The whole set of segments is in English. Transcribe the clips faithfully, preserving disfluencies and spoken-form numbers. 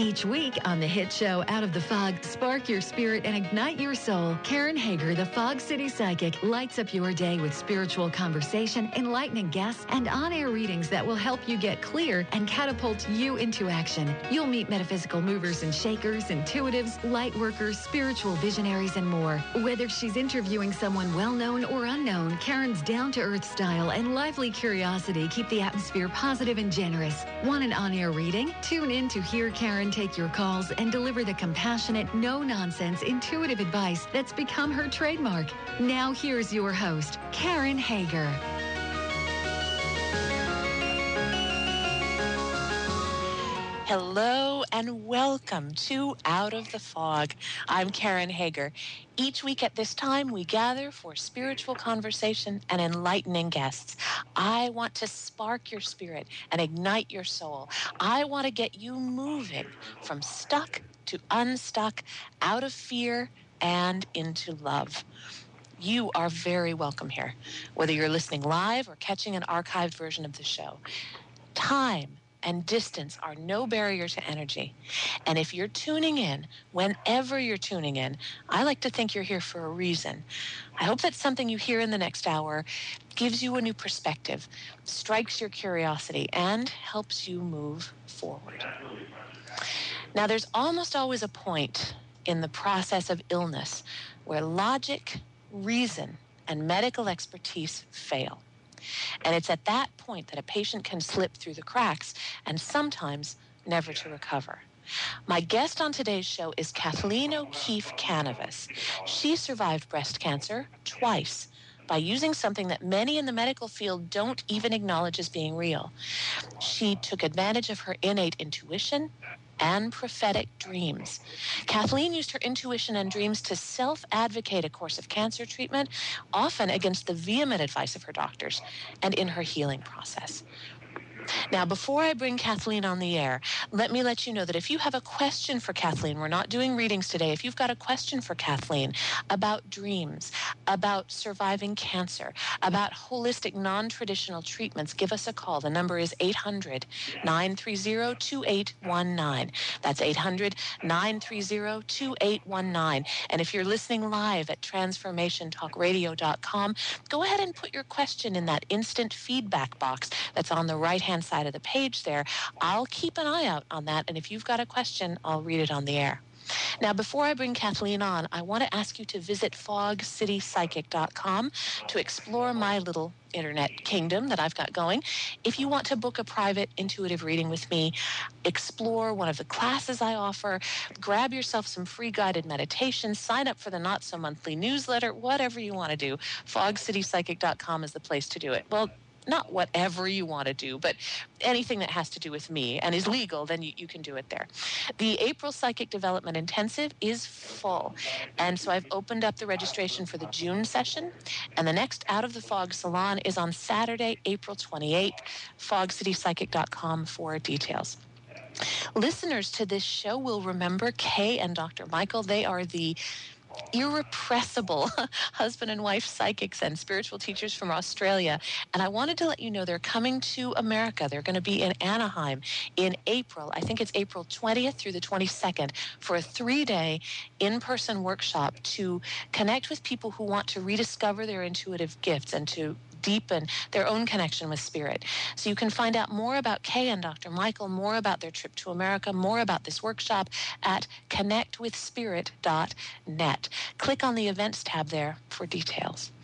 Each week on the hit show Out of the Fog, spark your spirit and ignite your soul. Karen Hager, the Fog City Psychic, lights up your day with spiritual conversation, enlightening guests, and on-air readings that will help you get clear and catapult you into action. You'll meet metaphysical movers and shakers, intuitives, light workers, spiritual visionaries, and more. Whether she's interviewing someone well-known or unknown, Karen's down-to-earth style and lively curiosity keep the atmosphere positive and generous. Want an on-air reading? Tune in to hear Karen take your calls and deliver the compassionate, no-nonsense, intuitive advice that's become her trademark. Now here's your host, Karen Hager. Hello and welcome to Out of the Fog. I'm Karen Hager. Each week at this time, we gather for spiritual conversation and enlightening guests. I want to spark your spirit and ignite your soul. I want to get you moving from stuck to unstuck, out of fear and into love. You are very welcome here, whether you're listening live or catching an archived version of the show. Time and distance are no barrier to energy. And if you're tuning in, whenever you're tuning in, I like to think you're here for a reason. I hope that something you hear in the next hour gives you a new perspective, strikes your curiosity, and helps you move forward. Now, there's almost always a point in the process of illness where logic, reason, and medical expertise fail. And it's at that point that a patient can slip through the cracks and sometimes never to recover. My guest on today's show is Kathleen O'Keefe Kanavos. She survived breast cancer twice by using something that many in the medical field don't even acknowledge as being real. She took advantage of her innate intuition and prophetic dreams. Kathleen used her intuition and dreams to self-advocate a course of cancer treatment, often against the vehement advice of her doctors, and in her healing process. Now, before I bring Kathleen on the air, let me let you know that if you have a question for Kathleen, we're not doing readings today. If you've got a question for Kathleen about dreams, about surviving cancer, about holistic, non-traditional treatments, give us a call. The number is eight hundred, nine three zero, two eight one nine. That's eight hundred, nine three zero, two eight one nine. And if you're listening live at transformation talk radio dot com, go ahead and put your question in that instant feedback box that's on the right-hand side of the page there. I'll keep an eye out on that, and if you've got a question, I'll read it on the air. Now, before I bring Kathleen on, I want to ask you to visit fog city psychic dot com to explore my little internet kingdom that I've got going. If you want to book a private intuitive reading with me, explore one of the classes I offer, grab yourself some free guided meditations, sign up for the Not So Monthly newsletter, whatever you want to do, fog city psychic dot com is the place to do it. Well, not whatever you want to do, but anything that has to do with me and is legal, then you, you can do it there. The April Psychic Development Intensive is full, and so I've opened up the registration for the June session, and the next Out of the Fog Salon is on Saturday, April twenty-eighth, fog city psychic dot com for details. Listeners to this show will remember Kay and Doctor Michael. They are the irrepressible husband and wife psychics and spiritual teachers from Australia. And I wanted to let you know they're coming to America. They're going to be in Anaheim in April. I think it's April twentieth through the twenty-second for a three-day in-person workshop to connect with people who want to rediscover their intuitive gifts and to deepen their own connection with spirit. So you can find out more about Kay and Doctor Michael, more about their trip to America, more about this workshop at connect with spirit dot net. Click on the events tab there for details.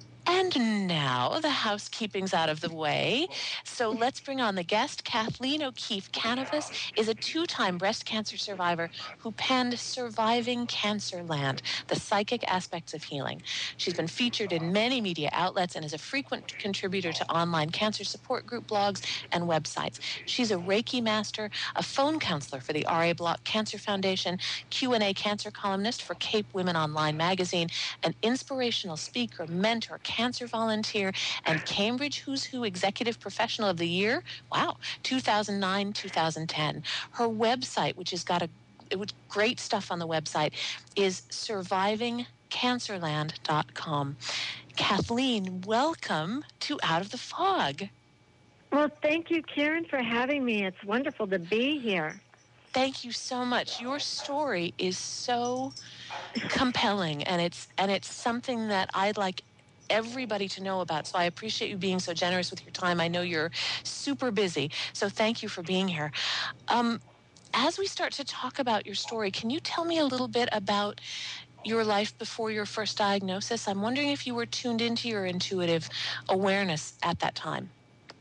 And now the housekeeping's out of the way, so let's bring on the guest. Kathleen O'Keefe Kanavos is a two-time breast cancer survivor who penned Surviving Cancerland, the psychic aspects of healing. She's been featured in many media outlets and is a frequent contributor to online cancer support group blogs and websites. She's a Reiki master, a phone counselor for the R A Block Cancer Foundation, Q and A cancer columnist for Cape Women Online magazine, an inspirational speaker, mentor, cancer volunteer, and Cambridge Who's Who Executive Professional of the Year. Wow, two thousand nine, two thousand ten. Her website, which has got a it was great stuff on the website, is surviving cancerland dot com. Kathleen, welcome to Out of the Fog. Well, thank you, Karen, for having me. It's wonderful to be here. thank you so much. Your story is so compelling, and it's and it's something that I'd like everybody to know about. So I appreciate you being so generous with your time. I know you're super busy, so thank you for being here. Um, as we start to talk about your story, can you tell me a little bit about your life before your first diagnosis? I'm wondering if you were tuned into your intuitive awareness at that time.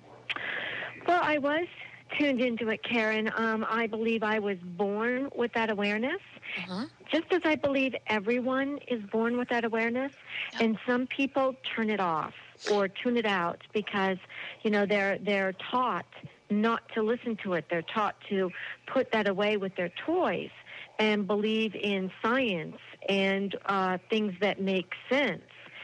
Well, I was tuned into it, Karen. Um, I believe I was born with that awareness, Mm-hmm. just as I believe everyone is born with that awareness. Yep. And some people turn it off or tune it out because, you know, they're they're taught not to listen to it. They're taught to put that away with their toys and believe in science and uh, things that make sense.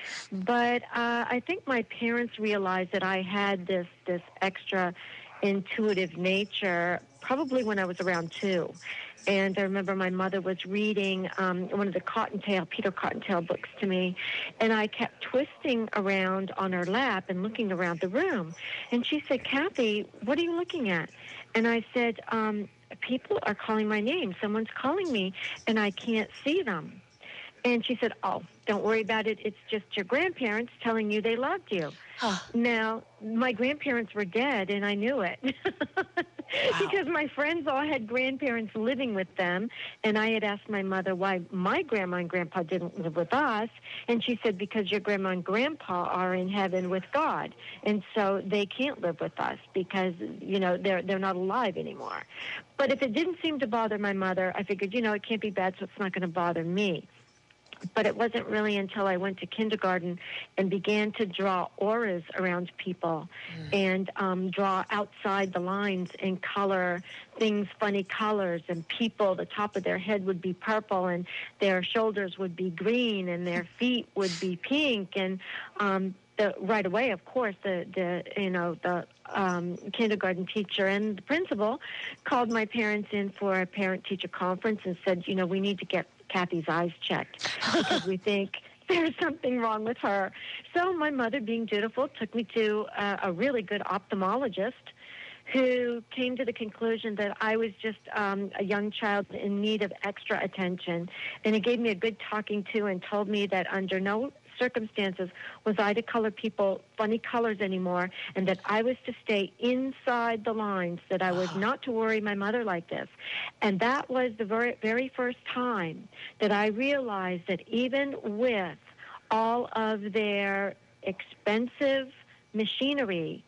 But uh, I think my parents realized that I had this this extra intuitive nature probably when I was around two. And I remember my mother was reading um, one of the Cottontail, Peter Cottontail books to me, and I kept twisting around on her lap and looking around the room. And she said, "Kathy, what are you looking at?" And I said, um, "People are calling my name. Someone's calling me, and I can't see them." And she said, "Oh, don't worry about it. It's just your grandparents telling you they loved you." Huh. Now, my grandparents were dead, and I knew it. Wow. Because my friends all had grandparents living with them, and I had asked my mother why my grandma and grandpa didn't live with us, and she said, because your grandma and grandpa are in heaven with God, and so they can't live with us because, you know, they're they're not alive anymore. But if it didn't seem to bother my mother, I figured, you know, it can't be bad, so it's not going to bother me. But it wasn't really until I went to kindergarten and began to draw auras around people mm. and um, draw outside the lines and color things funny colors, and people, the top of their head would be purple and their shoulders would be green and their feet would be pink. And um, the, right away, of course, the, the you know, the um, kindergarten teacher and the principal called my parents in for a parent-teacher conference and said, you know, we need to get Kathy's eyes checked because we think there's something wrong with her. So my mother, being dutiful, took me to uh, a really good ophthalmologist who came to the conclusion that I was just um, a young child in need of extra attention. And he gave me a good talking to and told me that under no circumstances was I to color people funny colors anymore, and that I was to stay inside the lines, that I was not to worry my mother like this. And that was the very, very first time that I realized that even with all of their expensive machinery,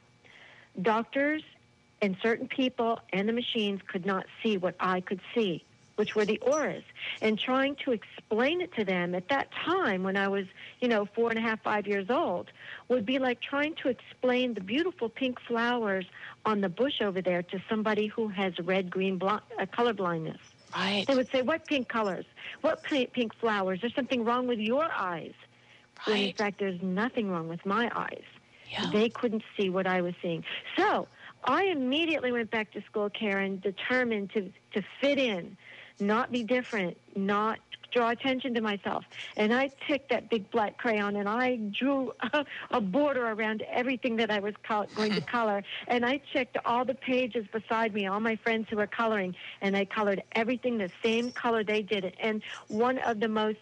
doctors and certain people and the machines could not see what I could see, which were the auras. And trying to explain it to them at that time when I was, you know, four and a half, five years old, would be like trying to explain the beautiful pink flowers on the bush over there to somebody who has red-green bl- uh, color blindness. Right. They would say, what pink colors? What pink, pink flowers? There's something wrong with your eyes. Right. When in fact, there's nothing wrong with my eyes. Yeah. They couldn't see what I was seeing. So I immediately went back to school, Karen, determined to, to fit in, not be different, not draw attention to myself. And I took that big black crayon and I drew a, a border around everything that I was col- going to color. And I checked all the pages beside me, all my friends who were coloring, and I colored everything the same color they did it. And one of the most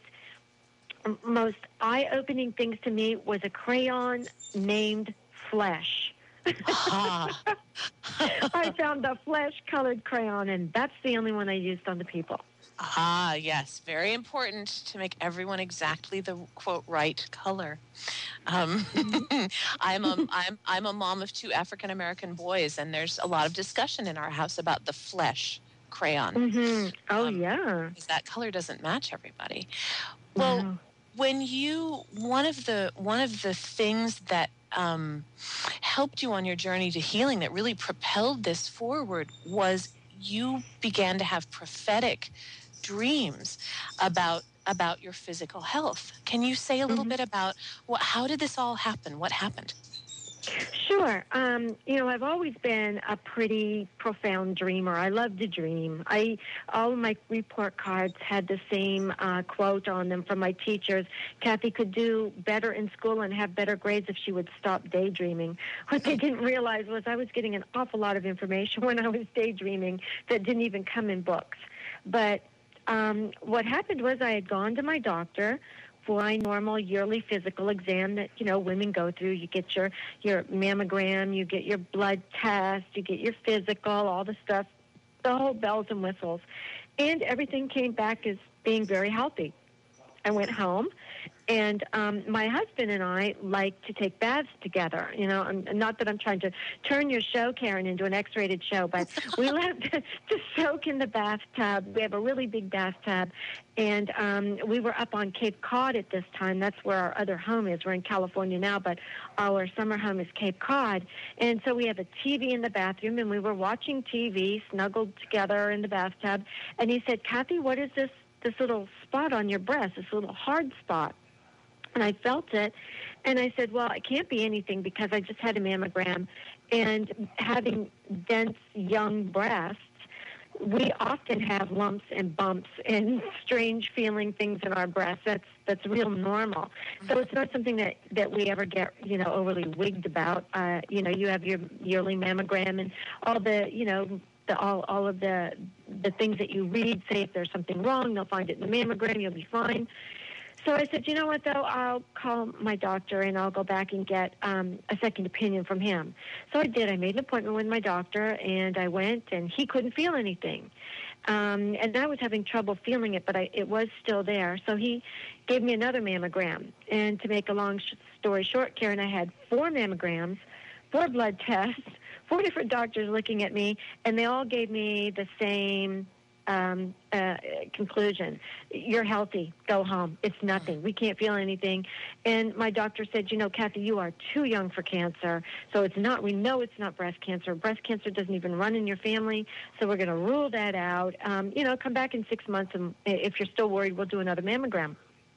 most eye-opening things to me was a crayon named Flesh. Ah. I found a flesh-colored crayon, and that's the only one I used on the people. Ah, yes. Very important to make everyone exactly the, quote, right color. Um, I'm, a, I'm, I'm a mom of two African-American boys, and there's a lot of discussion in our house about the Flesh crayon. Mm-hmm. Oh, um, yeah. Because that color doesn't match everybody. Well, Wow. when you, one of the, one of the things that um, helped you on your journey to healing, that really propelled this forward, was you began to have prophetic dreams about about your physical health. Can you say a little Mm-hmm. bit about what, how did this all happen? What happened? Sure. Um, you know, I've always been a pretty profound dreamer. I love to dream. I all of my report cards had the same uh, quote on them from my teachers. Kathy could do better in school and have better grades if she would stop daydreaming. What they didn't realize was I was getting an awful lot of information when I was daydreaming that didn't even come in books. But um, what happened was I had gone to my doctor for my normal yearly physical exam that, you know, women go through. You get your, your mammogram, you get your blood test, you get your physical, all the stuff, the whole bells and whistles. And everything came back as being very healthy. I went home, and um, my husband and I like to take baths together. You know, I'm, not that I'm trying to turn your show, Karen, into an X-rated show, but we love to, to soak in the bathtub. We have a really big bathtub, and um, we were up on Cape Cod at this time. That's where our other home is. We're in California now, but our summer home is Cape Cod. And so we have a T V in the bathroom, and we were watching T V, snuggled together in the bathtub. And he said, Kathy, what is this, this little spot on your breast, this little hard spot? And I felt it, and I said, well, it can't be anything because I just had a mammogram. And having dense, young breasts, we often have lumps and bumps and strange feeling things in our breasts. That's that's real normal. So it's not something that, that we ever get, you know, overly wigged about. Uh, you know, you have your yearly mammogram and all the, you know, the, all all of the the things that you read say if there's something wrong, they'll find it in the mammogram, you'll be fine. So I said, you know what, though, I'll call my doctor and I'll go back and get um, a second opinion from him. So I did. I made an appointment with my doctor, and I went, and he couldn't feel anything. Um, and I was having trouble feeling it, but I, it was still there. So he gave me another mammogram. And to make a long sh- story short, Karen, I had four mammograms, four blood tests, four different doctors looking at me, and they all gave me the same Um, uh, conclusion. You're healthy. Go home. It's nothing. We can't feel anything. And my doctor said, you know, Kathy, you are too young for cancer. So it's not, we know it's not breast cancer. Breast cancer doesn't even run in your family. So we're going to rule that out. Um, you know, come back in six months, and if you're still worried, we'll do another mammogram.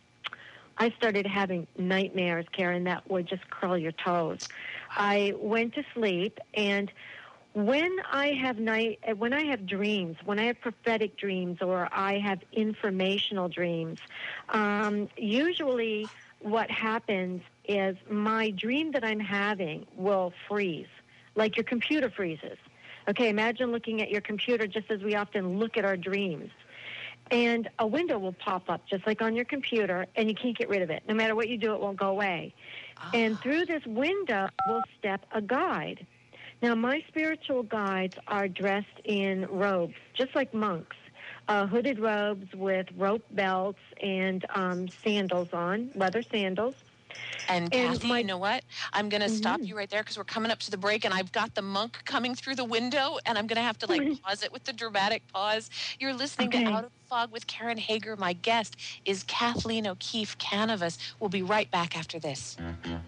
I started having nightmares, Karen, that would just curl your toes. I went to sleep, and When I have night, when I have dreams, when I have prophetic dreams, or I have informational dreams, um, usually what happens is my dream that I'm having will freeze, like your computer freezes. Okay, imagine looking at your computer just as we often look at our dreams. And a window will pop up just like on your computer, and you can't get rid of it. No matter what you do, it won't go away. Oh. And through this window will step a guide. Now, my spiritual guides are dressed in robes, just like monks, uh, hooded robes with rope belts and um, sandals on, leather sandals. And, and Kathy, my, you know what? I'm going to mm-hmm. stop you right there because we're coming up to the break, and I've got the monk coming through the window, and I'm going to have to, like, pause it with the dramatic pause. You're listening okay. to Out of the Fog with Karen Hager. My guest is Kathleen O'Keefe Canavas. We'll be right back after this.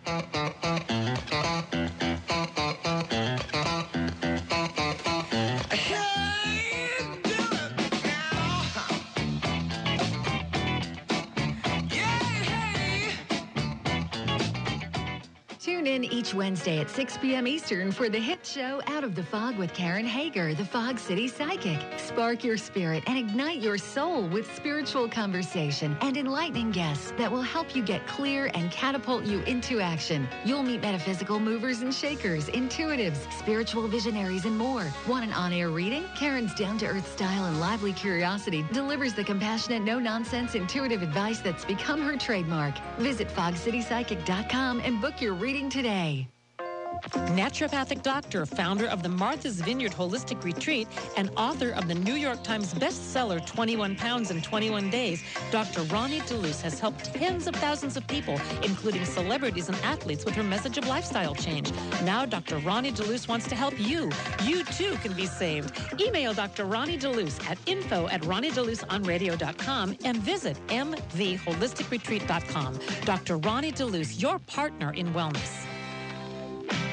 Tune in each Wednesday at six p.m. Eastern for the hit show Out of the Fog with Karen Hager, the Fog City Psychic. Spark your spirit and ignite your soul with spiritual conversation and enlightening guests that will help you get clear and catapult you into action. You'll meet metaphysical movers and shakers, intuitives, spiritual visionaries, and more. Want an on-air reading? Karen's down-to-earth style and lively curiosity delivers the compassionate, no-nonsense, intuitive advice that's become her trademark. Visit fog city psychic dot com and book your reading today. Naturopathic doctor, founder of the Martha's Vineyard Holistic Retreat, and author of the New York Times bestseller twenty-one pounds in twenty-one days, Doctor Ronnie DeLuce has helped tens of thousands of people, including celebrities and athletes, with her message of lifestyle change. Now Doctor Ronnie DeLuce wants to help you. You too can be saved. Email Doctor Ronnie DeLuce at info at ronnie deluce on radio dot com and visit m v holistic retreat dot com. Doctor Ronnie DeLuce, your partner in wellness.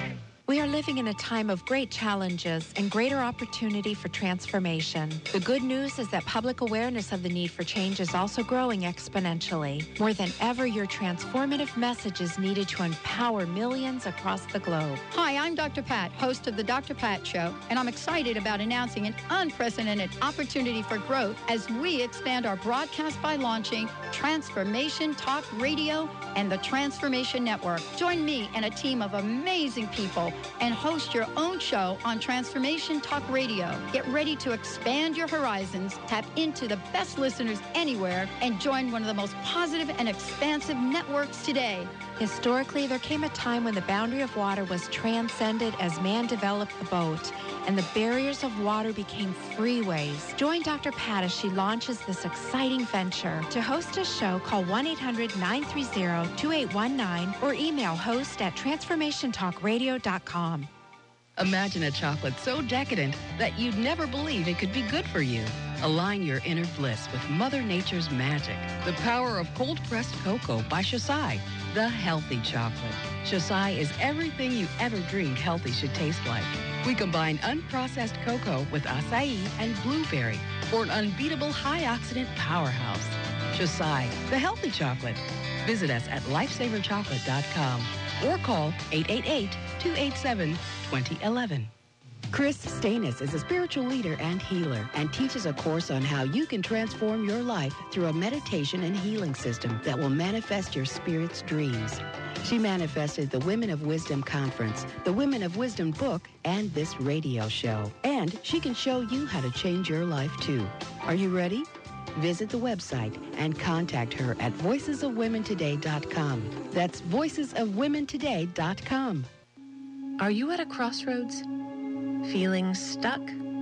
We are living in a time of great challenges and greater opportunity for transformation. The good news is that public awareness of the need for change is also growing exponentially. More than ever, your transformative message is needed to empower millions across the globe. Hi, I'm Doctor Pat, host of the Doctor Pat Show, and I'm excited about announcing an unprecedented opportunity for growth as we expand our broadcast by launching Transformation Talk Radio and the Transformation Network. Join me and a team of amazing people and host your own show on Transformation Talk Radio. Get ready to expand your horizons, tap into the best listeners anywhere, and join one of the most positive and expansive networks today. Historically, there came a time when the boundary of water was transcended as man developed the boat, and the barriers of water became freeways. Join Doctor Pat as she launches this exciting venture. To host a show, call one eight hundred nine three zero two eight one nine or email host at transformation talk radio dot com. Imagine a chocolate so decadent that you'd never believe it could be good for you. Align your inner bliss with Mother Nature's magic. The power of cold-pressed cocoa by Shasai, the healthy chocolate. Shasai is everything you ever dreamed healthy should taste like. We combine unprocessed cocoa with acai and blueberry for an unbeatable high-oxidant powerhouse. Shasai, the healthy chocolate. Visit us at lifesaver chocolate dot com or call eight eight eight, two eight seven, two zero one one. Chris Stanis is a spiritual leader and healer and teaches a course on how you can transform your life through a meditation and healing system that will manifest your spirit's dreams. She manifested the Women of Wisdom Conference, the Women of Wisdom book, and this radio show. And she can show you how to change your life too. Are you ready? Visit the website and contact her at voices of women today dot com. That's voices of women today dot com. Are you at a crossroads? Feeling stuck?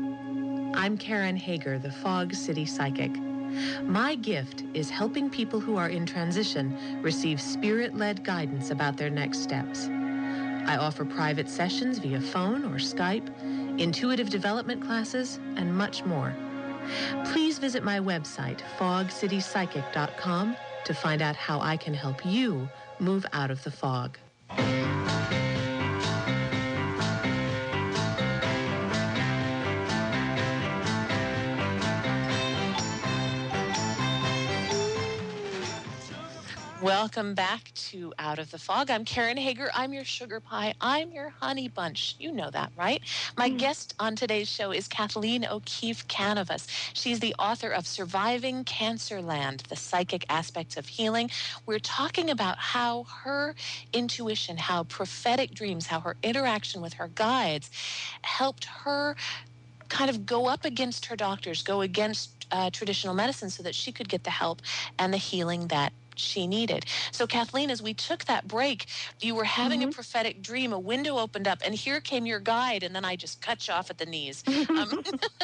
I'm Karen Hager, the Fog City Psychic. My gift is helping people who are in transition receive spirit-led guidance about their next steps. I offer private sessions via phone or Skype, intuitive development classes, and much more. Please visit my website, fog city psychic dot com, to find out how I can help you move out of the fog. Welcome back to Out of the Fog. I'm Karen Hager. I'm your sugar pie. I'm your honey bunch. You know that, right? My mm. guest on today's show is Kathleen O'Keefe Canavas. She's the author of Surviving Cancerland, The Psychic Aspects of Healing. We're talking about how her intuition, how prophetic dreams, how her interaction with her guides helped her kind of go up against her doctors, go against uh, traditional medicine so that she could get the help and the healing that she needed. So Kathleen, as we took that break, you were having mm-hmm. a prophetic dream, a window opened up, and here came your guide, and then I just cut you off at the knees. Um,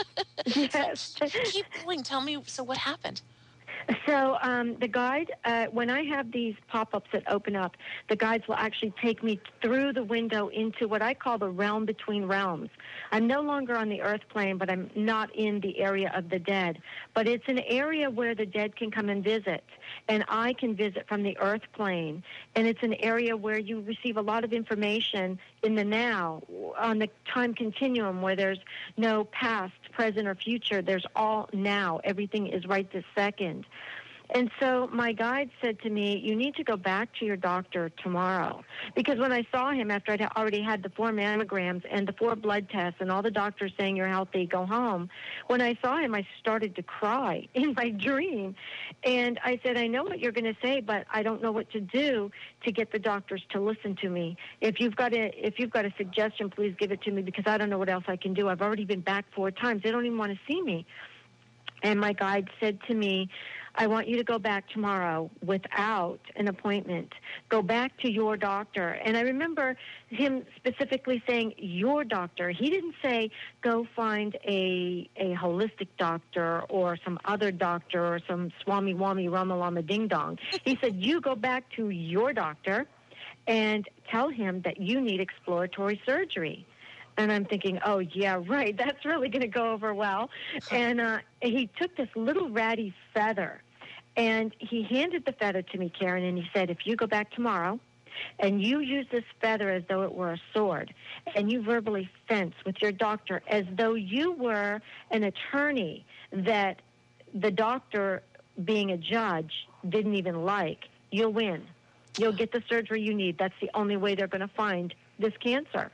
yes. So keep going. Tell me, so what happened? So um, the guide, uh, when I have these pop-ups that open up, the guides will actually take me through the window into what I call the realm between realms. I'm no longer on the earth plane, but I'm not in the area of the dead. But it's an area where the dead can come and visit, and I can visit from the earth plane. And it's an area where you receive a lot of information in the now, on the time continuum where there's no past, present, or future. There's all now. Everything is right this second. And so my guide said to me, you need to go back to your doctor tomorrow. Because when I saw him after I'd already had the four mammograms and the four blood tests and all the doctors saying you're healthy, go home, when I saw him, I started to cry in my dream. And I said, I know what you're going to say, but I don't know what to do to get the doctors to listen to me. If you've got a, if you've got a suggestion, please give it to me because I don't know what else I can do. I've already been back four times. They don't even want to see me. And my guide said to me, I want you to go back tomorrow without an appointment. Go back to your doctor. And I remember him specifically saying, your doctor. He didn't say, go find a a holistic doctor or some other doctor or some Swami Wami Rama Lama Ding Dong. He said, you go back to your doctor and tell him that you need exploratory surgery. And I'm thinking, oh, yeah, right, that's really going to go over well. And uh, he took this little ratty feather, and he handed the feather to me, Karen, and he said, if you go back tomorrow and you use this feather as though it were a sword, and you verbally fence with your doctor as though you were an attorney that the doctor, being a judge, didn't even like, you'll win. You'll get the surgery you need. That's the only way they're going to find this cancer.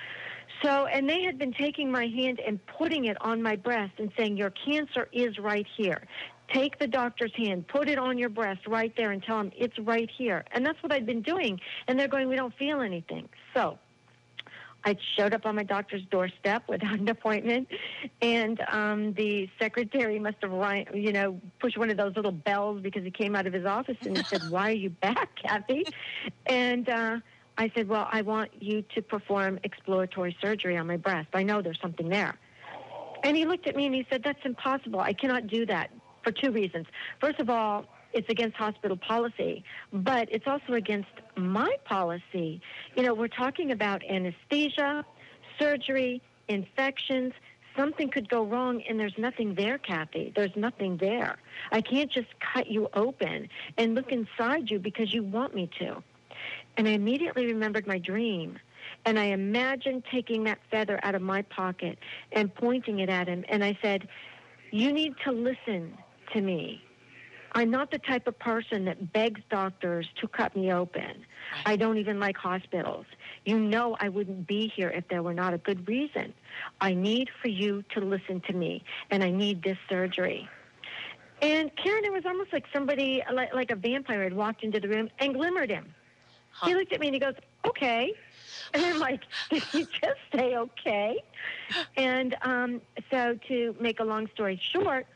So, and they had been taking my hand and putting it on my breast and saying, your cancer is right here. Take the doctor's hand, put it on your breast right there and tell them it's right here. And that's what I'd been doing. And they're going, we don't feel anything. So I showed up on my doctor's doorstep without an appointment, and um, the secretary must have, rang, you know, pushed one of those little bells because he came out of his office and he said, why are you back, Kathy? And uh, I said, well, I want you to perform exploratory surgery on my breast. I know there's something there. And he looked at me and he said, that's impossible. I cannot do that for two reasons. First of all, it's against hospital policy, but it's also against my policy. You know, we're talking about anesthesia, surgery, infections. Something could go wrong, and there's nothing there, Kathy. There's nothing there. I can't just cut you open and look inside you because you want me to. And I immediately remembered my dream, and I imagined taking that feather out of my pocket and pointing it at him, and I said, you need to listen to me. I'm not the type of person that begs doctors to cut me open. I don't even like hospitals. You know I wouldn't be here if there were not a good reason. I need for you to listen to me, and I need this surgery. And Karen, it was almost like somebody, like, like a vampire had walked into the room and glimmered him. Huh. He looked at me and he goes, okay. And I'm like, did he just say okay? And um, so to make a long story short,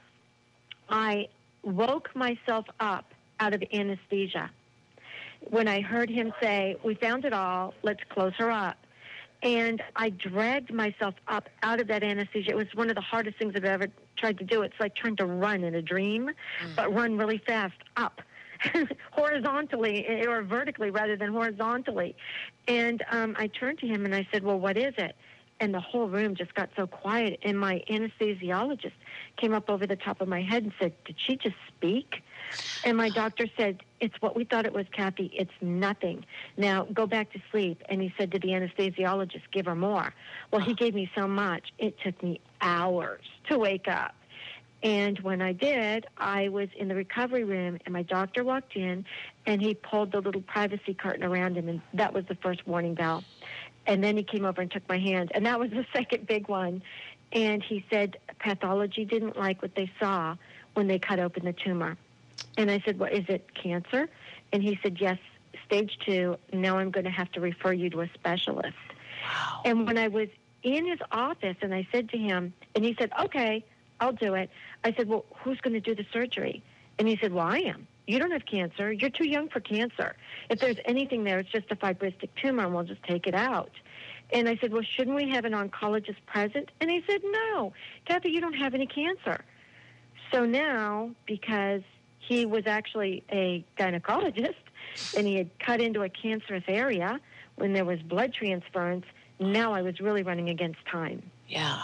I woke myself up out of anesthesia when I heard him say, we found it all, let's close her up. And I dragged myself up out of that anesthesia. It was one of the hardest things I've ever tried to do. It's like trying to run in a dream, mm. but run really fast up, horizontally, or vertically rather than horizontally. And um, I turned to him and I said, well, what is it? And the whole room just got so quiet. And my anesthesiologist came up over the top of my head and said, did she just speak? And my doctor said, it's what we thought it was, Kathy. It's nothing. Now, go back to sleep. And he said to the anesthesiologist, give her more. Well, he gave me so much, it took me hours to wake up. And when I did, I was in the recovery room, and my doctor walked in, and he pulled the little privacy curtain around him, and that was the first warning bell. And then he came over and took my hand, and that was the second big one. And he said pathology didn't like what they saw when they cut open the tumor. And I said, well, is it cancer? And he said, yes, stage two. Now I'm going to have to refer you to a specialist. Wow. And when I was in his office, and I said to him, and he said, okay, I'll do it. I said, well, who's going to do the surgery? And he said, well, I am. You don't have cancer. You're too young for cancer. If there's anything there, it's just a fibrostic tumor, and we'll just take it out. And I said, well, shouldn't we have an oncologist present? And he said, no, Kathy, you don't have any cancer. So now, because he was actually a gynecologist, and he had cut into a cancerous area when there was blood transference, now I was really running against time. Yeah.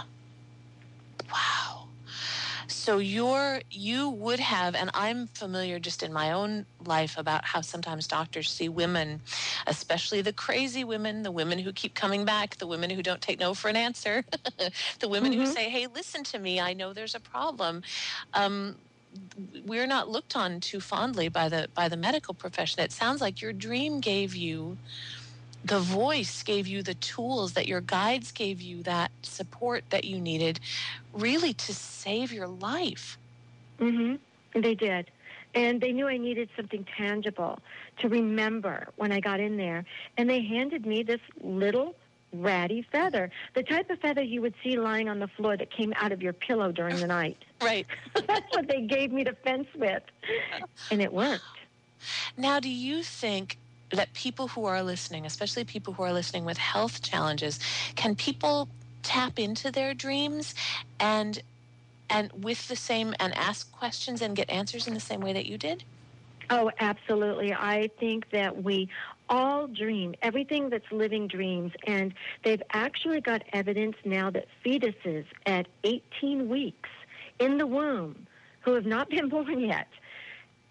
Wow. So you're, you would have, and I'm familiar just in my own life about how sometimes doctors see women, especially the crazy women, the women who keep coming back, the women who don't take no for an answer, the women mm-hmm. who say, hey, listen to me, I know there's a problem. Um, we're not looked on too fondly by the by the medical profession. It sounds like your dream gave you the voice, gave you the tools, that your guides gave you that support that you needed really to save your life. Mm-hmm. They did. And they knew I needed something tangible to remember when I got in there. And they handed me this little ratty feather, the type of feather you would see lying on the floor that came out of your pillow during the night. Right. That's what they gave me to fence with. And it worked. Now, do you think that people who are listening, especially people who are listening with health challenges, can people tap into their dreams and and with the same, and ask questions and get answers in the same way that you did? Oh, absolutely. I think that we all dream. Everything that's living dreams. And they've actually got evidence now that fetuses at eighteen weeks in the womb who have not been born yet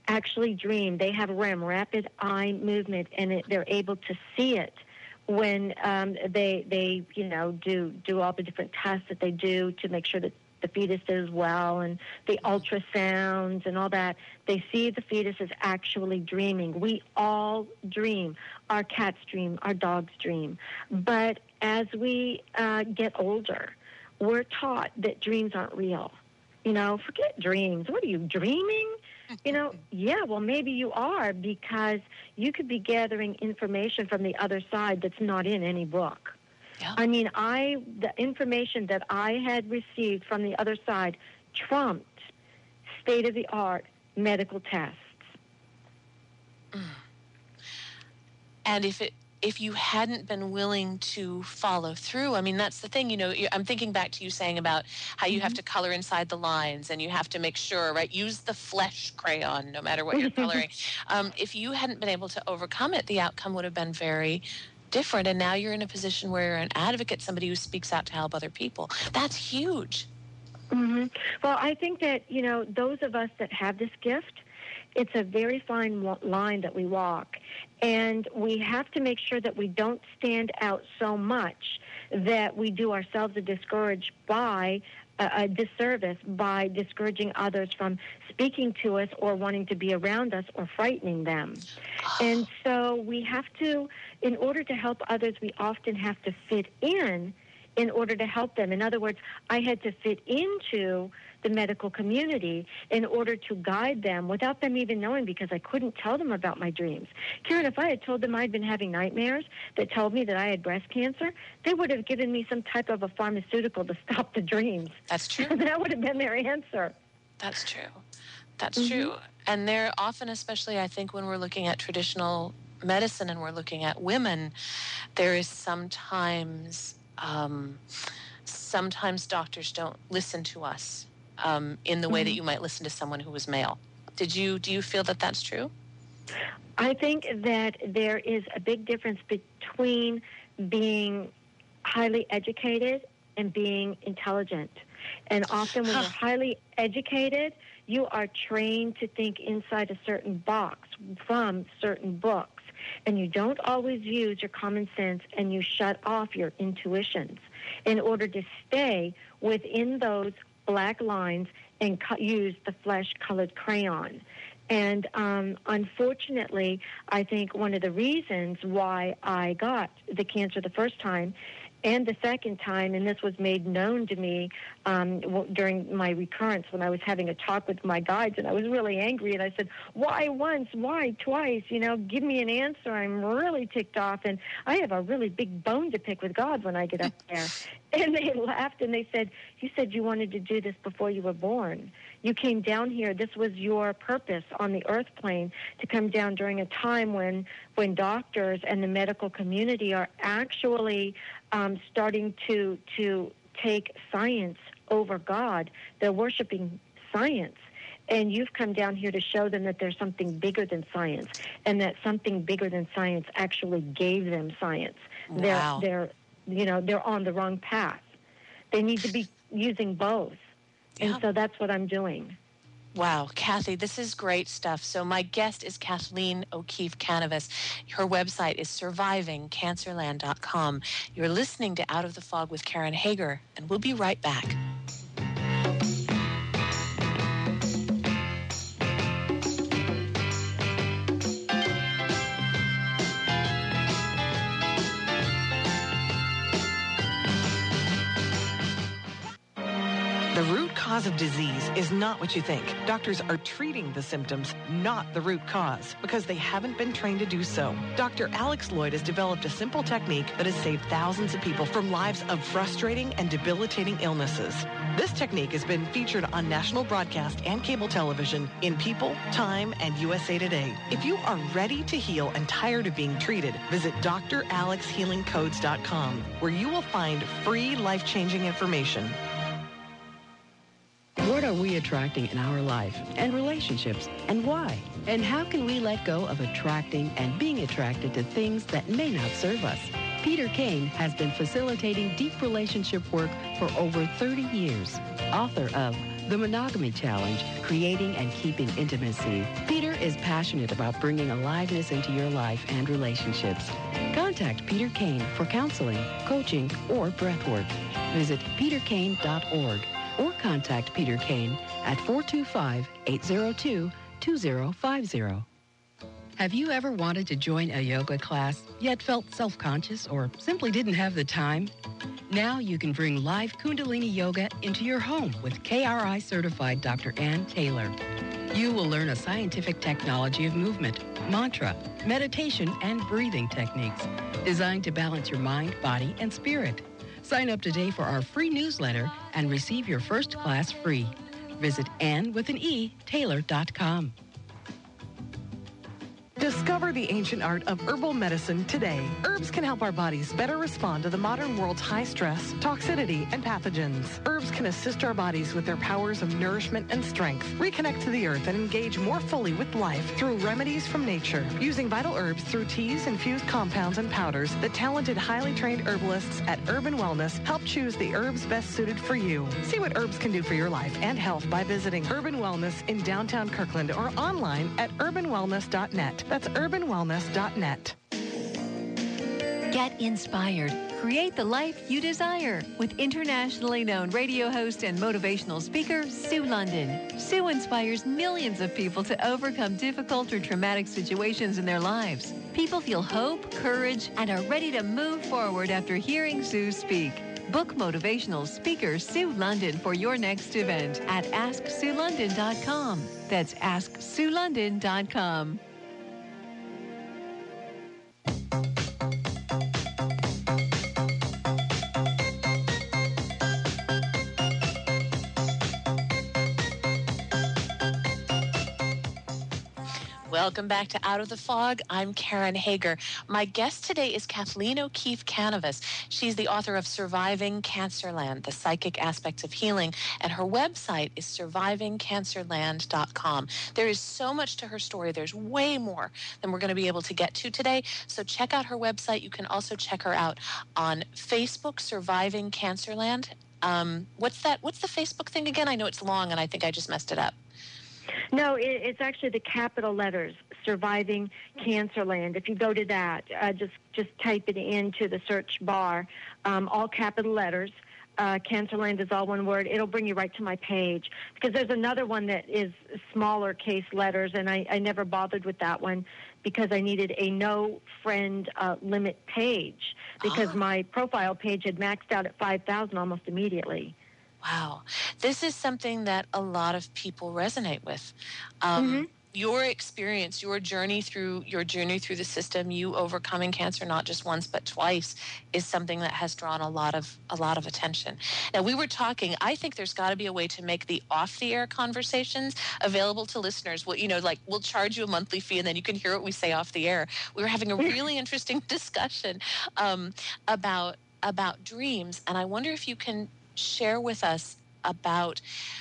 actually dream. They have R E M, rapid eye movement, and it, they're able to see it when um, they, they, you know, do, do all the different tests that they do to make sure that the fetus is well, and the ultrasounds and all that. They see the fetus is actually dreaming. We all dream. Our cats dream. Our dogs dream. But as we uh, get older, we're taught that dreams aren't real. You know, forget dreams. What are you, dreaming? You know, yeah, well, maybe you are, because you could be gathering information from the other side that's not in any book. Yeah. I mean, I the information that I had received from the other side trumped state-of-the-art medical tests. Mm. And if it if you hadn't been willing to follow through, I mean, that's the thing, you know, I'm thinking back to you saying about how you mm-hmm. have to color inside the lines, and you have to make sure, right, use the flesh crayon no matter what you're coloring. Um, if you hadn't been able to overcome it, the outcome would have been very different, and now you're in a position where you're an advocate, somebody who speaks out to help other people. That's huge. Mm-hmm. Well, I think that, you know, those of us that have this gift, it's a very fine line that we walk, and we have to make sure that we don't stand out so much that we do ourselves a discourage by uh, a disservice by discouraging others from speaking to us or wanting to be around us or frightening them. And so we have to, in order to help others, we often have to fit in in order to help them. In other words, I had to fit into the medical community in order to guide them without them even knowing, because I couldn't tell them about my dreams. Karen, if I had told them I'd been having nightmares that told me that I had breast cancer, they would have given me some type of a pharmaceutical to stop the dreams. That's true. That would have been their answer. That's true. That's mm-hmm. true. And they're often, especially I think when we're looking at traditional medicine and we're looking at women, there is sometimes, um, sometimes doctors don't listen to us um, in the way mm-hmm. that you might listen to someone who was male. Did you, do you feel that that's true? I think that there is a big difference between being highly educated and being intelligent. And often when you're highly educated, you are trained to think inside a certain box from certain books. And you don't always use your common sense, and you shut off your intuitions in order to stay within those black lines and cu- use the flesh-colored crayon. And um, unfortunately, I think one of the reasons why I got the cancer the first time and the second time, and this was made known to me um, w- during my recurrence when I was having a talk with my guides, and I was really angry, and I said, why once, why twice, you know, give me an answer. I'm really ticked off, and I have a really big bone to pick with God when I get up there. And they laughed, and they said, you said you wanted to do this before you were born. You came down here. This was your purpose on the earth plane, to come down during a time when when doctors and the medical community are actually um, starting to to take science over God. They're worshiping science. And you've come down here to show them that there's something bigger than science, and that something bigger than science actually gave them science. Wow. They're, they're, you know, they're on the wrong path. They need to be using both. And yeah. so that's what I'm doing. Wow, Kathy, this is great stuff. So my guest is Kathleen O'Keefe Kanavos. Her website is surviving cancerland dot com. You're listening to Out of the Fog with Karen Hager, and we'll be right back. The root cause of disease is not what you think. Doctors are treating the symptoms, not the root cause, because they haven't been trained to do so. Doctor Alex Lloyd has developed a simple technique that has saved thousands of people from lives of frustrating and debilitating illnesses. This technique has been featured on national broadcast and cable television in People, Time, and U S A Today. If you are ready to heal and tired of being treated, visit D R alex healing codes dot com, where you will find free life-changing information. What are we attracting in our life and relationships, and why? And how can we let go of attracting and being attracted to things that may not serve us? Peter Kane has been facilitating deep relationship work for over thirty years. Author of The Monogamy Challenge, Creating and Keeping Intimacy. Peter is passionate about bringing aliveness into your life and relationships. Contact Peter Kane for counseling, coaching, or breathwork. Visit peter kane dot org or contact Peter Kane at four two five, eight zero two, two zero five zero. Have you ever wanted to join a yoga class, yet felt self-conscious or simply didn't have the time? Now you can bring live Kundalini Yoga into your home with K R I-certified Doctor Ann Taylor. You will learn a scientific technology of movement, mantra, meditation, and breathing techniques designed to balance your mind, body, and spirit. Sign up today for our free newsletter and receive your first class free. Visit Ann with an E, Taylor dot com. Discover the ancient art of herbal medicine today. Herbs can help our bodies better respond to the modern world's high stress, toxicity, and pathogens. Herbs can assist our bodies with their powers of nourishment and strength, reconnect to the earth, and engage more fully with life through remedies from nature. Using vital herbs through teas, infused compounds, and powders, the talented, highly trained herbalists at Urban Wellness help choose the herbs best suited for you. See what herbs can do for your life and health by visiting Urban Wellness in downtown Kirkland or online at urban wellness dot net. That's urban wellness dot net. Get inspired. Create the life you desire with internationally known radio host and motivational speaker, Sue London. Sue inspires millions of people to overcome difficult or traumatic situations in their lives. People feel hope, courage, and are ready to move forward after hearing Sue speak. Book motivational speaker Sue London for your next event at ask sue london dot com. That's ask sue london dot com. Welcome back to Out of the Fog. I'm Karen Hager. My guest today is Kathleen O'Keefe Canavas. She's the author of Surviving Cancerland, The Psychic Aspects of Healing, and her website is surviving cancer land dot com. There is so much to her story. There's way more than we're going to be able to get to today, so check out her website. You can also check her out on Facebook, Surviving Cancerland. Um, what's that? What's the Facebook thing again? I know it's long, and I think I just messed it up. No, it, it's actually the capital letters, Surviving Cancerland. If you go to that, uh, just just type it into the search bar, um, all capital letters. Uh, Cancerland is all one word. It'll bring you right to my page, because there's another one that is smaller case letters, and I, I never bothered with that one because I needed a no friend uh, limit page, because oh. my profile page had maxed out at five thousand almost immediately. Wow. This is something that a lot of people resonate with. Um, mm-hmm. Your experience, your journey through your journey through the system, you overcoming cancer not just once but twice, is something that has drawn a lot of a lot of attention. Now, we were talking, I think there's got to be a way to make the off-the-air conversations available to listeners. Well, you know, like we'll charge you a monthly fee and then you can hear what we say off the air. We were having a really interesting discussion um, about about dreams, and I wonder if you can share with us about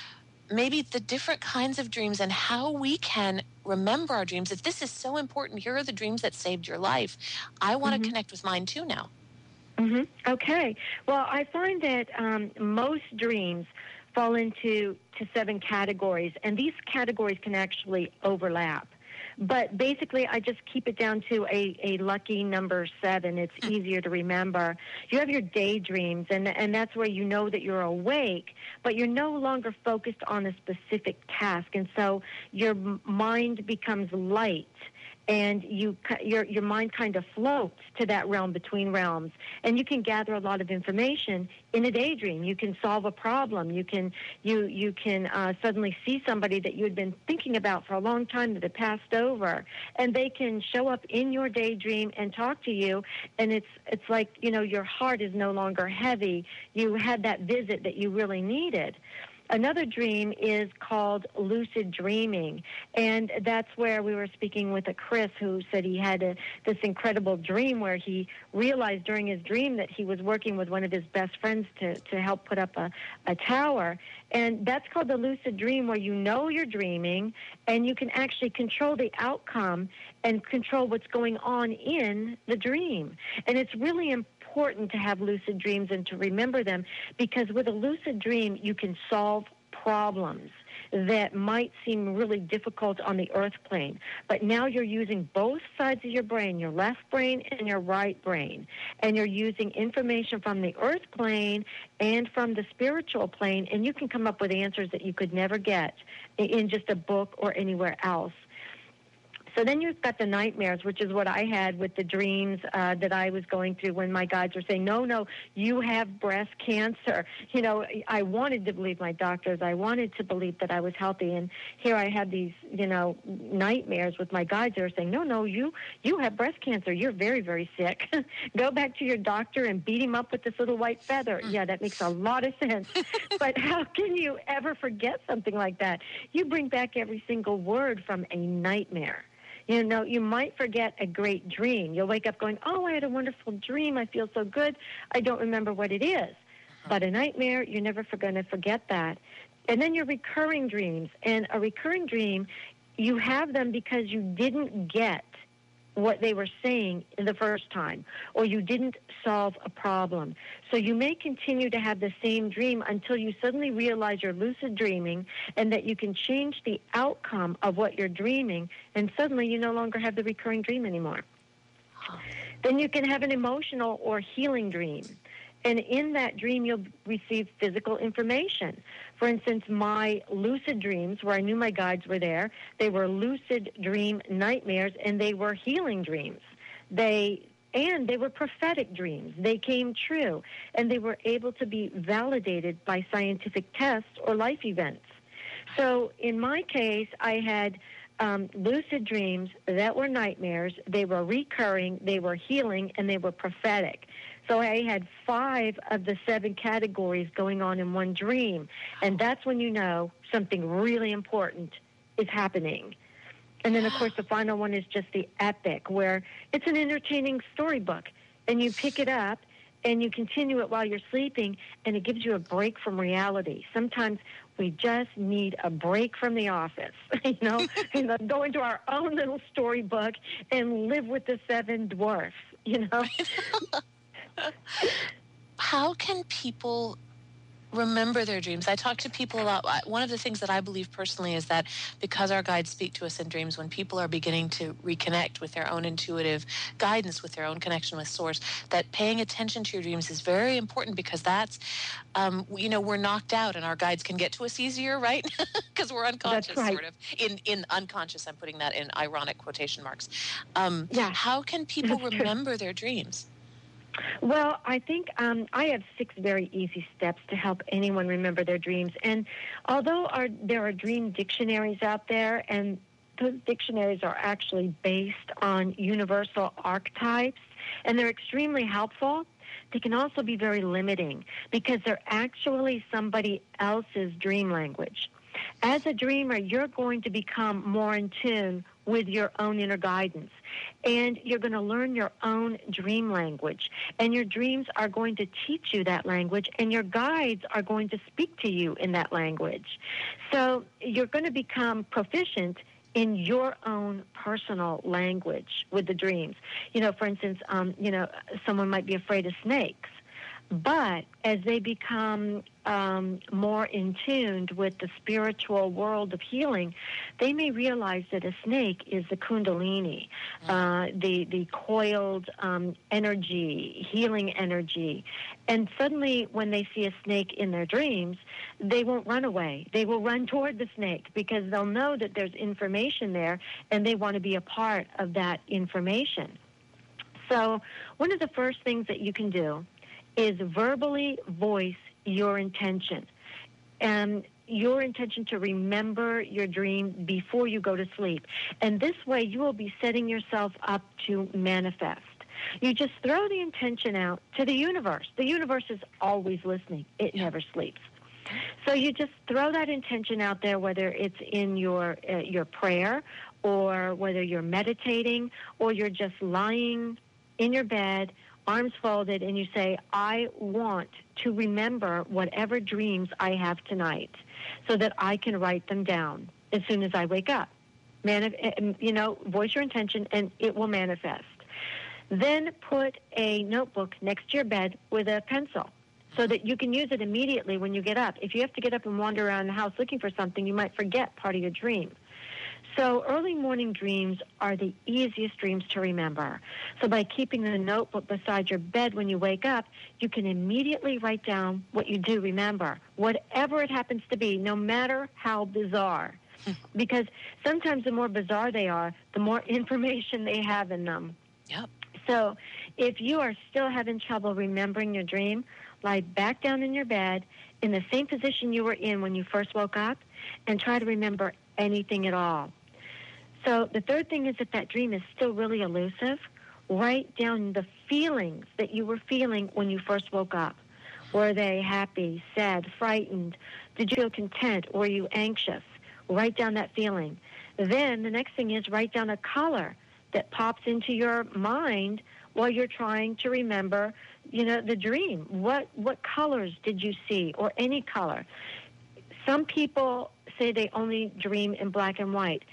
maybe the different kinds of dreams and how we can remember our dreams. If this is so important, here are the dreams that saved your life. I want mm-hmm. to connect with mine too now. Mm-hmm. Okay. Well, I find that um, most dreams fall into to seven categories, and these categories can actually overlap. But basically, I just keep it down to a, a lucky number seven. It's easier to remember. You have your daydreams, and and that's where you know that you're awake, but you're no longer focused on a specific task. And so your mind becomes light, and you your your mind kind of floats to that realm between realms, and you can gather a lot of information in a daydream. You can solve a problem. You can you you can uh, suddenly see somebody that you had been thinking about for a long time that had passed over, and they can show up in your daydream and talk to you. And it's it's like, you know, your heart is no longer heavy. You had that visit that you really needed. Another dream is called lucid dreaming, and that's where we were speaking with a Chris who said he had a, this incredible dream where he realized during his dream that he was working with one of his best friends to, to help put up a, a tower. And that's called the lucid dream, where you know you're dreaming and you can actually control the outcome and control what's going on in the dream. And it's really important. important to have lucid dreams and to remember them, because with a lucid dream, you can solve problems that might seem really difficult on the earth plane. But now you're using both sides of your brain, your left brain and your right brain, and you're using information from the earth plane and from the spiritual plane, and you can come up with answers that you could never get in just a book or anywhere else. So then you've got the nightmares, which is what I had with the dreams uh, that I was going through when my guides were saying, no, no, you have breast cancer. You know, I wanted to believe my doctors. I wanted to believe that I was healthy. And here I had these, you know, nightmares with my guides. They were saying, no, no, you, you have breast cancer. You're very, very sick. Go back to your doctor and beat him up with this little white feather. Yeah, that makes a lot of sense. But how can you ever forget something like that? You bring back every single word from a nightmare. You know, you might forget a great dream. You'll wake up going, oh, I had a wonderful dream. I feel so good. I don't remember what it is. But a nightmare, you're never going to forget that. And then your recurring dreams. And a recurring dream, you have them because you didn't get what they were saying the first time, or you didn't solve a problem. So you may continue to have the same dream until you suddenly realize you're lucid dreaming and that you can change the outcome of what you're dreaming, and suddenly you no longer have the recurring dream anymore. Then you can have an emotional or healing dream. And in that dream, you'll receive physical information. For instance, my lucid dreams, where I knew my guides were there, they were lucid dream nightmares, and they were healing dreams. They and they were prophetic dreams. They came true, and they were able to be validated by scientific tests or life events. So in my case, I had um, lucid dreams that were nightmares. They were recurring, they were healing, and they were prophetic. So I had five of the seven categories going on in one dream. And that's when you know something really important is happening. And then, of course, the final one is just the epic, where it's an entertaining storybook. And you pick it up and you continue it while you're sleeping, and it gives you a break from reality. Sometimes we just need a break from the office, you know, and go into our own little storybook and live with the seven dwarfs, you know. How can people remember their dreams? I talk to people about, one of the things that I believe personally is that because our guides speak to us in dreams, when people are beginning to reconnect with their own intuitive guidance, with their own connection with Source, that paying attention to your dreams is very important, because that's, um, you know, we're knocked out and our guides can get to us easier, right? Because we're unconscious, right. sort of. In, in unconscious, I'm putting that in ironic quotation marks. Um, yeah. How can people That's remember true. their dreams? Well, I think um, I have six very easy steps to help anyone remember their dreams. And although our, there are dream dictionaries out there, and those dictionaries are actually based on universal archetypes, and they're extremely helpful, they can also be very limiting because they're actually somebody else's dream language. As a dreamer, you're going to become more in tune with your own inner guidance, and you're going to learn your own dream language, and your dreams are going to teach you that language, and your guides are going to speak to you in that language. So you're going to become proficient in your own personal language with the dreams. You know, for instance, um, you know, someone might be afraid of snakes. But as they become um, more in tune with the spiritual world of healing, they may realize that a snake is the kundalini, uh, the, the coiled um, energy, healing energy. And suddenly when they see a snake in their dreams, they won't run away. They will run toward the snake because they'll know that there's information there, and they want to be a part of that information. So one of the first things that you can do is verbally voice your intention. And your intention to remember your dream before you go to sleep. And this way you will be setting yourself up to manifest. You just throw the intention out to the universe. The universe is always listening. It never sleeps. So you just throw that intention out there, whether it's in your uh, your prayer, or whether you're meditating, or you're just lying in your bed, arms folded, and you say, I want to remember whatever dreams I have tonight so that I can write them down as soon as I wake up. Manif- you know, voice your intention, and it will manifest. Then put a notebook next to your bed with a pencil, so that you can use it immediately when you get up. If you have to get up and wander around the house looking for something, you might forget part of your dream. So early morning dreams are the easiest dreams to remember. So by keeping the notebook beside your bed when you wake up, you can immediately write down what you do remember, whatever it happens to be, no matter how bizarre. Because sometimes the more bizarre they are, the more information they have in them. Yep. So if you are still having trouble remembering your dream, lie back down in your bed in the same position you were in when you first woke up and try to remember anything at all. So the third thing is, if that dream is still really elusive, write down the feelings that you were feeling when you first woke up. Were they happy, sad, frightened? Did you feel content? Were you anxious? Write down that feeling. Then the next thing is write down a color that pops into your mind while you're trying to remember, you know, the dream. What what colors did you see, or any color? Some people say they only dream in black and white.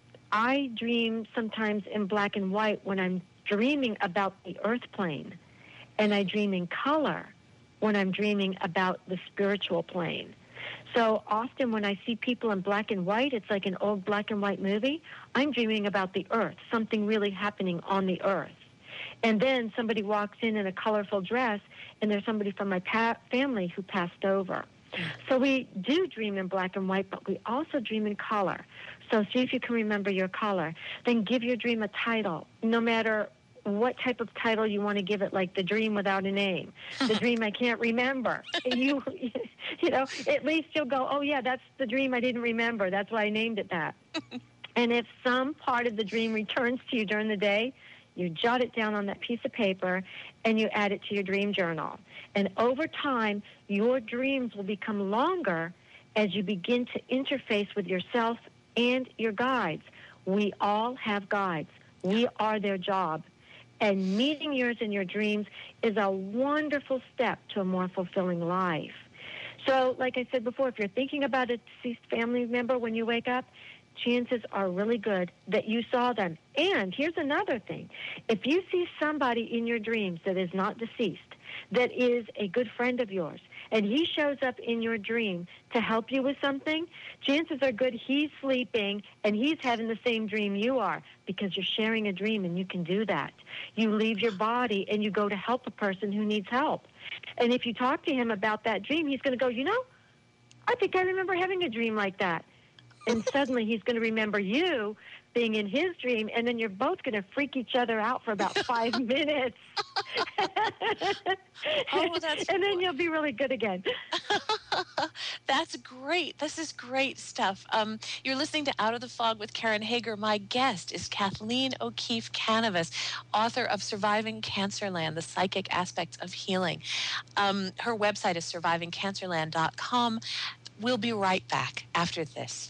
I dream sometimes in black and white when I'm dreaming about the earth plane, and I dream in color when I'm dreaming about the spiritual plane. So often when I see people in black and white, it's like an old black and white movie. I'm dreaming about the earth, something really happening on the earth. And then somebody walks in in a colorful dress, and there's somebody from my pa- family who passed over. So we do dream in black and white, but we also dream in color. So see if you can remember your color. Then give your dream a title, no matter what type of title you want to give it, like The Dream Without a Name, The Dream I Can't Remember. you, you know, at least you'll go, oh, yeah, that's the dream I didn't remember. That's why I named it that. And if some part of the dream returns to you during the day, you jot it down on that piece of paper, and you add it to your dream journal. And over time, your dreams will become longer as you begin to interface with yourself and your guides. We all have guides. We are their job. And meeting yours in your dreams is a wonderful step to a more fulfilling life. So, like I said before, if you're thinking about a deceased family member when you wake up, chances are really good that you saw them. And here's another thing. If you see somebody in your dreams that is not deceased, that is a good friend of yours, and he shows up in your dream to help you with something, chances are good he's sleeping and he's having the same dream you are, because you're sharing a dream and you can do that. You leave your body and you go to help a person who needs help. And if you talk to him about that dream, he's going to go, you know, I think I remember having a dream like that. And suddenly he's going to remember you being in his dream, and then you're both going to freak each other out for about five minutes. Oh, that's and then you'll be really good again. That's great. This is great stuff. Um, you're listening to Out of the Fog with Karen Hager. My guest is Kathleen O'Keefe Kanavos, author of Surviving Cancerland, The Psychic Aspects of Healing. Um, her website is surviving cancerland dot com. We'll be right back after this.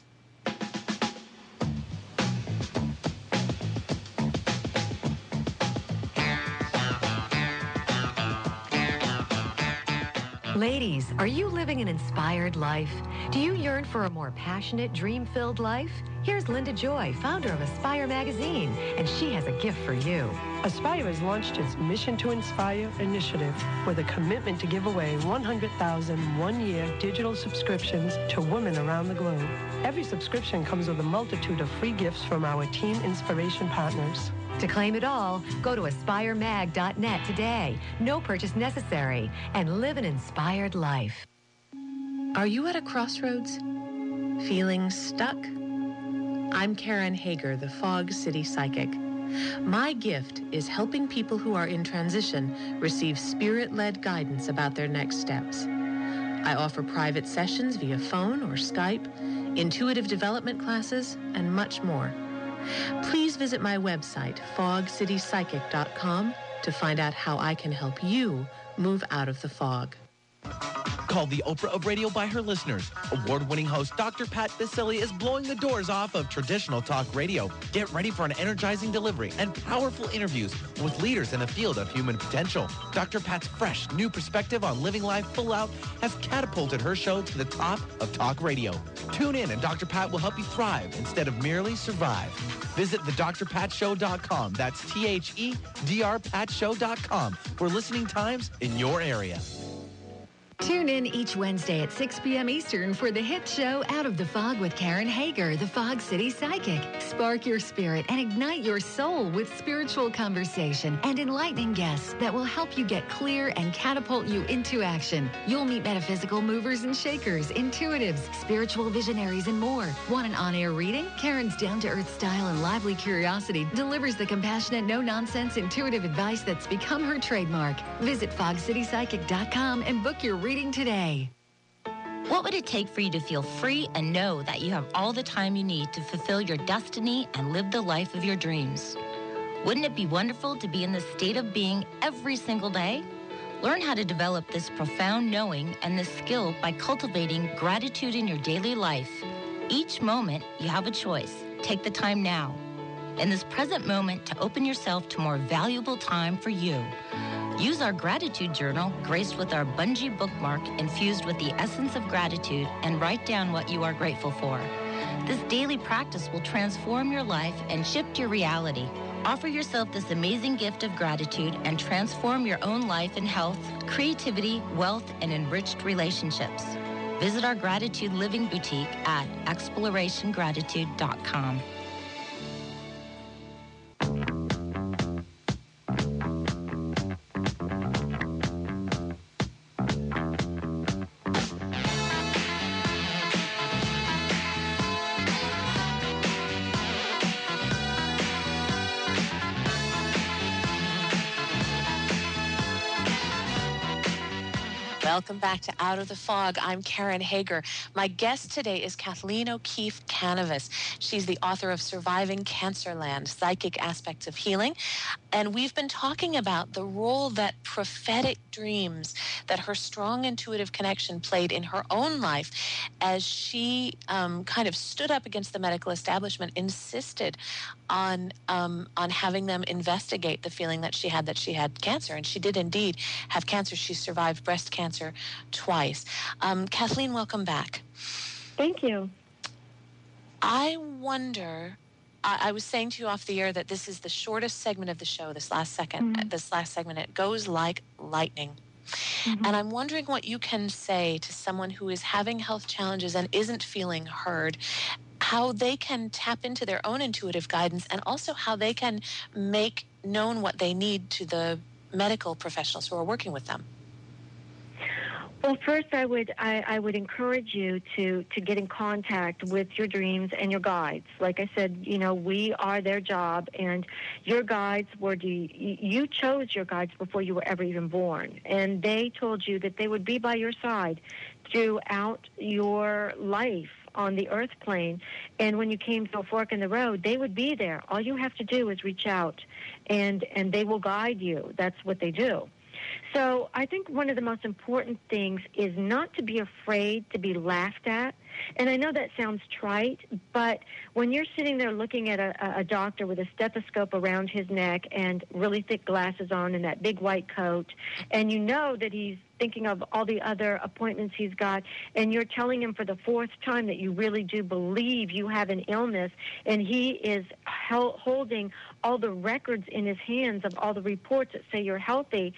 Ladies, are you living an inspired life? Do you yearn for a more passionate, dream-filled life? Here's Linda Joy, founder of Aspire Magazine, and she has a gift for you. Aspire has launched its Mission to Inspire initiative with a commitment to give away one hundred thousand one-year digital subscriptions to women around the globe. Every subscription comes with a multitude of free gifts from our team inspiration partners. To claim it all, go to aspire mag dot net today. No purchase necessary, and live an inspired life. Are you at a crossroads? Feeling stuck? I'm Karen Hager, the Fog City Psychic. My gift is helping people who are in transition receive spirit-led guidance about their next steps. I offer private sessions via phone or Skype, intuitive development classes, and much more. Please visit my website, fog city psychic dot com, to find out how I can help you move out of the fog. Called the Oprah of radio by her listeners, award-winning host Doctor Pat Baccili is blowing the doors off of traditional talk radio. Get ready for an energizing delivery and powerful interviews with leaders in the field of human potential. Doctor Pat's fresh, new perspective on living life full out has catapulted her show to the top of talk radio. Tune in and Doctor Pat will help you thrive instead of merely survive. Visit the dr pat show dot com. That's T H E D R pat show dot com for listening times in your area. Tune in each Wednesday at six p.m. Eastern for the hit show Out of the Fog with Karen Hager, the Fog City Psychic. Spark your spirit and ignite your soul with spiritual conversation and enlightening guests that will help you get clear and catapult you into action. You'll meet metaphysical movers and shakers, intuitives, spiritual visionaries, and more. Want an on-air reading? Karen's down-to-earth style and lively curiosity delivers the compassionate, no-nonsense, intuitive advice that's become her trademark. Visit fog city psychic dot com and book your reading today. What would it take for you to feel free and know that you have all the time you need to fulfill your destiny and live the life of your dreams? Wouldn't it be wonderful to be in this state of being every single day? Learn how to develop this profound knowing and this skill by cultivating gratitude in your daily life. Each moment, you have a choice. Take the time now, in this present moment, to open yourself to more valuable time for you. Use our gratitude journal, graced with our bungee bookmark infused with the essence of gratitude, and write down what you are grateful for. This daily practice will transform your life and shift your reality. Offer yourself this amazing gift of gratitude and transform your own life in health, creativity, wealth, and enriched relationships. Visit our Gratitude Living Boutique at exploration gratitude dot com. Welcome back to Out of the Fog. I'm Karen Hager. My guest today is Kathleen O'Keefe Kanavos. She's the author of Surviving Cancerland, Psychic Aspects of Healing. And we've been talking about the role that prophetic dreams, that her strong intuitive connection played in her own life as she um, kind of stood up against the medical establishment, insisted on um, on having them investigate the feeling that she had that she had cancer. And she did indeed have cancer. She survived breast cancer twice. Um, Kathleen, welcome back. Thank you. I wonder, I, I was saying to you off the air that this is the shortest segment of the show, this last second, mm-hmm. this last segment. It goes like lightning. Mm-hmm. And I'm wondering what you can say to someone who is having health challenges and isn't feeling heard, how they can tap into their own intuitive guidance, and also how they can make known what they need to the medical professionals who are working with them. Well, first, I would I, I would encourage you to, to get in contact with your dreams and your guides. Like I said, you know, we are their job, and your guides were the, you chose your guides before you were ever even born, and they told you that they would be by your side throughout your life on the earth plane. And when you came to a fork in the road, they would be there. All you have to do is reach out, and and they will guide you. That's what they do. So I think one of the most important things is not to be afraid to be laughed at. And I know that sounds trite, but when you're sitting there looking at a, a doctor with a stethoscope around his neck and really thick glasses on and that big white coat, and you know that he's thinking of all the other appointments he's got, and you're telling him for the fourth time that you really do believe you have an illness, and he is hel- holding all the records in his hands of all the reports that say you're healthy,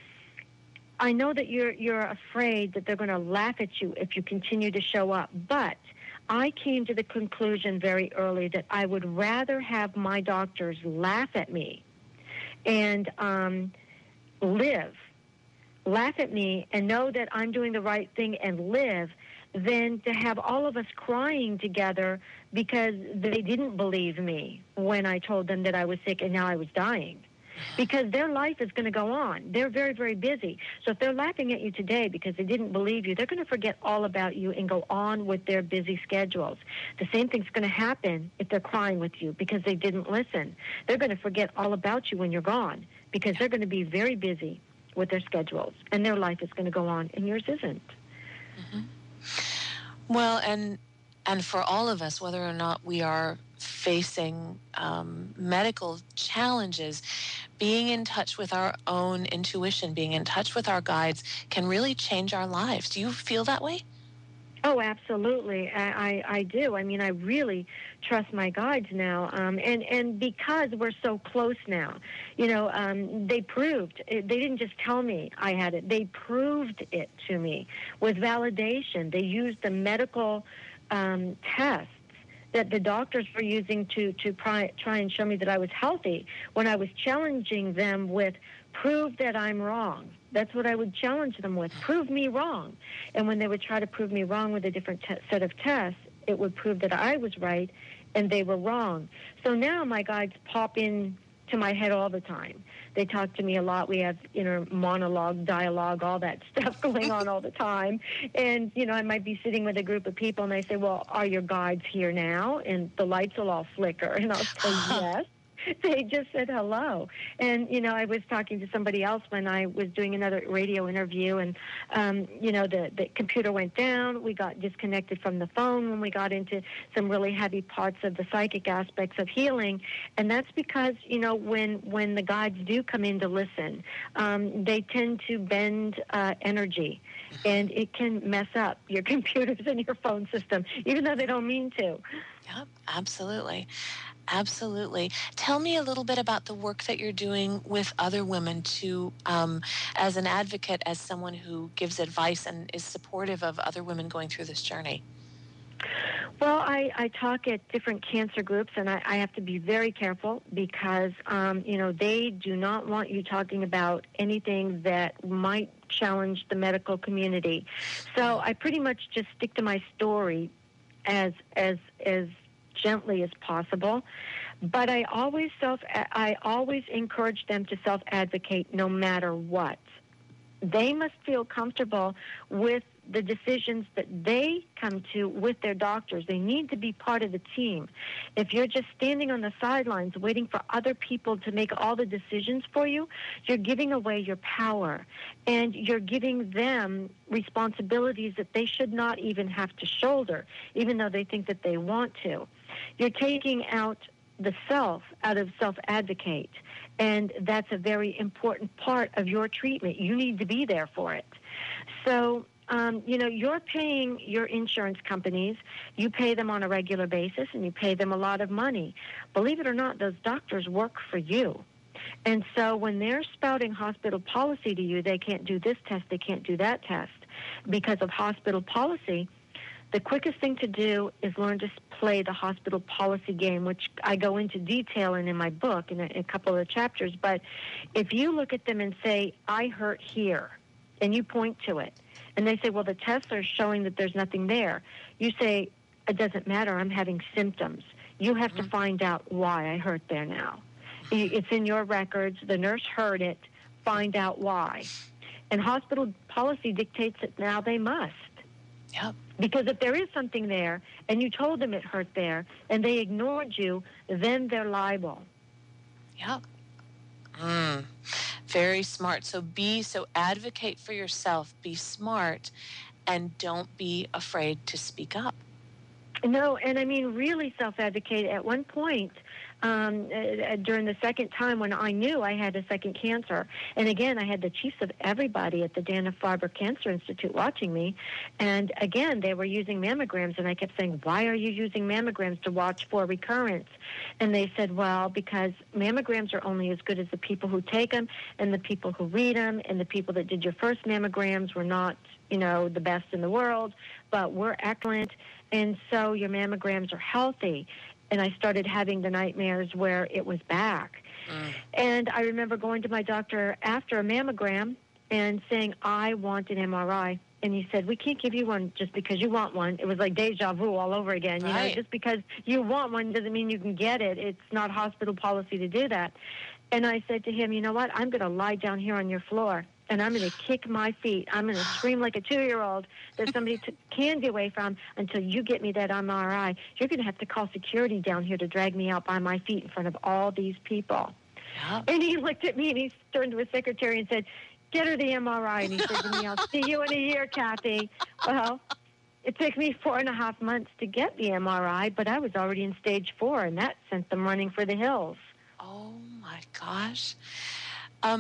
I know that you're you're afraid that they're going to laugh at you if you continue to show up. But I came to the conclusion very early that I would rather have my doctors laugh at me and um, live, laugh at me and know that I'm doing the right thing and live, than to have all of us crying together because they didn't believe me when I told them that I was sick and now I was dying. Because their life is going to go on. They're very, very busy. So if they're laughing at you today because they didn't believe you, they're going to forget all about you and go on with their busy schedules. The same thing's going to happen if they're crying with you because they didn't listen. They're going to forget all about you when you're gone because they're going to be very busy with their schedules, and their life is going to go on, and yours isn't. Mm-hmm. Well, and and for all of us, whether or not we are facing um, medical challenges, being in touch with our own intuition, being in touch with our guides can really change our lives. Do you feel that way? Oh, absolutely. I, I, I do. I mean, I really trust my guides now. Um, and, and because we're so close now, you know, um, they proved, they didn't just tell me I had it. They proved it to me with validation. They used the medical um, tests that the doctors were using to, to try, try and show me that I was healthy when I was challenging them with, prove that I'm wrong. That's what I would challenge them with. Prove me wrong. And when they would try to prove me wrong with a different te- set of tests, it would prove that I was right and they were wrong. So now my guides pop in to my head all the time. They talk to me a lot. We have inner monologue, dialogue, all that stuff going on all the time. And, you know, I might be sitting with a group of people and they say, well, are your guides here now? And the lights will all flicker. And I'll say, yes. They just said hello. And, you know, I was talking to somebody else when I was doing another radio interview, and, um, you know, the, the computer went down. We got disconnected from the phone when we got into some really heavy parts of the psychic aspects of healing. And that's because, you know, when, when the guides do come in to listen, um, they tend to bend uh, energy, and it can mess up your computers and your phone system, even though they don't mean to. Yep, absolutely. Absolutely. Tell me a little bit about the work that you're doing with other women to, um, as an advocate, as someone who gives advice and is supportive of other women going through this journey. Well, I, I talk at different cancer groups, and I, I have to be very careful because, um, you know, they do not want you talking about anything that might challenge the medical community. So I pretty much just stick to my story as as as gently as possible, but I always self I always encourage them to self-advocate no matter what. They must feel comfortable with the decisions that they come to with their doctors. They need to be part of the team. If you're just standing on the sidelines waiting for other people to make all the decisions for you, you're giving away your power, and you're giving them responsibilities that they should not even have to shoulder, even though they think that they want to. You're taking out the self out of self-advocate, and that's a very important part of your treatment. You need to be there for it. So, um, you know, you're paying your insurance companies. You pay them on a regular basis, and you pay them a lot of money. Believe it or not, those doctors work for you. And so when they're spouting hospital policy to you, they can't do this test, they can't do that test. Because of hospital policy, the quickest thing to do is learn to play the hospital policy game, which I go into detail in in my book in a, in a couple of chapters. But if you look at them and say, I hurt here, and you point to it, and they say, well, the tests are showing that there's nothing there, you say, it doesn't matter, I'm having symptoms. You have to find out why I hurt there now. It's in your records. The nurse heard it. Find out why. And hospital policy dictates that now they must. Yep. Because if there is something there and you told them it hurt there and they ignored you, then they're liable. Yep. Mm. Very smart. So be, so advocate for yourself, be smart, and don't be afraid to speak up. No, and I mean really self-advocate. At one point, um, uh, during the second time when I knew I had a second cancer, and again, I had the chiefs of everybody at the Dana-Farber Cancer Institute watching me, and again, they were using mammograms, and I kept saying, why are you using mammograms to watch for recurrence? And they said, well, because mammograms are only as good as the people who take them and the people who read them, and the people that did your first mammograms were not, you know, the best in the world, but we're excellent. And so your mammograms are healthy. And I started having the nightmares where it was back. Mm. And I remember going to my doctor after a mammogram and saying, I want an M R I. And he said, we can't give you one just because you want one. It was like deja vu all over again. Right. You know, just because you want one doesn't mean you can get it. It's not hospital policy to do that. And I said to him, you know what? I'm going to lie down here on your floor, and I'm going to kick my feet. I'm going to scream like a two-year-old that somebody took candy away from until you get me that M R I. You're going to have to call security down here to drag me out by my feet in front of all these people. Yeah. And he looked at me, and he turned to his secretary and said, get her the M R I. And he said to me, I'll see you in a year, Kathy. Well, it took me four and a half months to get the M R I, but I was already in stage four, and that sent them running for the hills. Oh, my gosh. Um,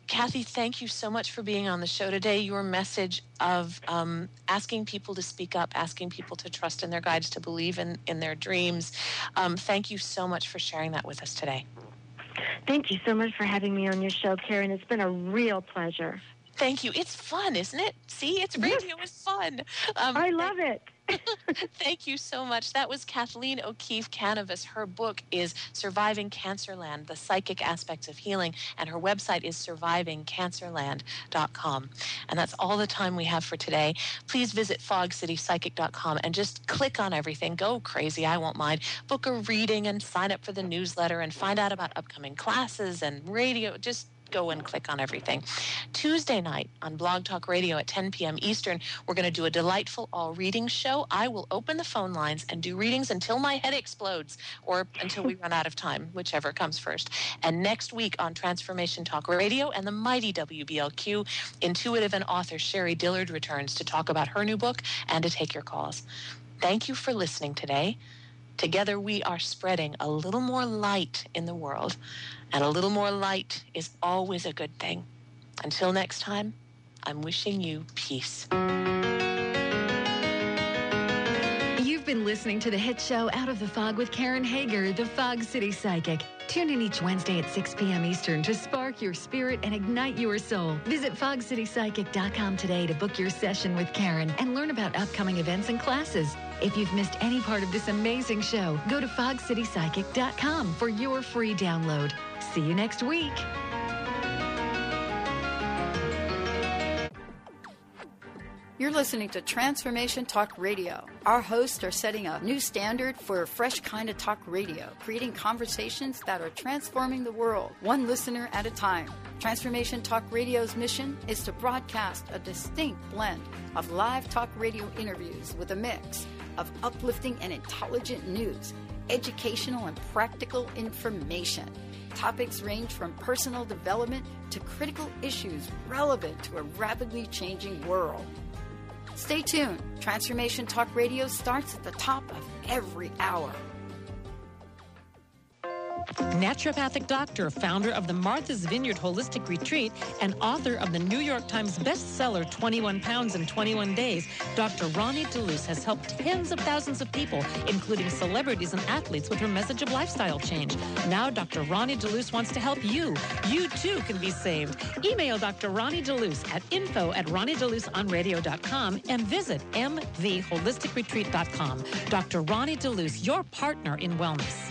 Kathy, thank you so much for being on the show today. Your message of um, asking people to speak up, asking people to trust in their guides, to believe in, in their dreams. Um, thank you so much for sharing that with us today. Thank you so much for having me on your show, Karen. It's been a real pleasure. Thank you. It's fun, isn't it? See, it's radio is fun. Um, I love it. Thank you so much. That was Kathleen O'Keefe Canavas. Her book is Surviving Cancerland, The Psychic Aspects of Healing, and her website is surviving cancerland dot com. And that's all the time we have for today. Please visit fog city psychic dot com and just click on everything. Go crazy. I won't mind. Book a reading and sign up for the newsletter and find out about upcoming classes and radio. Just go and click on everything. Tuesday night on Blog Talk Radio at ten p.m. Eastern, we're going to do a delightful all-reading show. I will open the phone lines and do readings until my head explodes or until we run out of time, whichever comes first. And next week on Transformation Talk Radio and the mighty W B L Q, intuitive and author Sherry Dillard returns to talk about her new book and to take your calls. Thank you for listening today. Together we are spreading a little more light in the world, and a little more light is always a good thing. Until next time, I'm wishing you peace. You've been listening to the hit show Out of the Fog with Karen Hager, the Fog City Psychic. Tune in each Wednesday at six p.m. Eastern to spark your spirit and ignite your soul. Visit fog city psychic dot com today to book your session with Karen and learn about upcoming events and classes. If you've missed any part of this amazing show, go to fog city psychic dot com for your free download. See you next week. You're listening to Transformation Talk Radio. Our hosts are setting a new standard for a fresh kind of talk radio, creating conversations that are transforming the world, one listener at a time. Transformation Talk Radio's mission is to broadcast a distinct blend of live talk radio interviews with a mix of uplifting and intelligent news, educational and practical information. Topics range from personal development to critical issues relevant to a rapidly changing world. Stay tuned. Transformation Talk Radio starts at the top of every hour. Naturopathic doctor, founder of the Martha's Vineyard Holistic Retreat, and author of the New York Times bestseller twenty-one pounds in twenty-one days, Doctor Ronnie DeLuce has helped tens of thousands of people, including celebrities and athletes, with her message of lifestyle change. Now Doctor Ronnie DeLuce wants to help you. You, too, can be saved. Email Doctor Ronnie DeLuce at info at ronnie deluce on radio dot com and visit m v holistic retreat dot com. Doctor Ronnie DeLuce, your partner in wellness.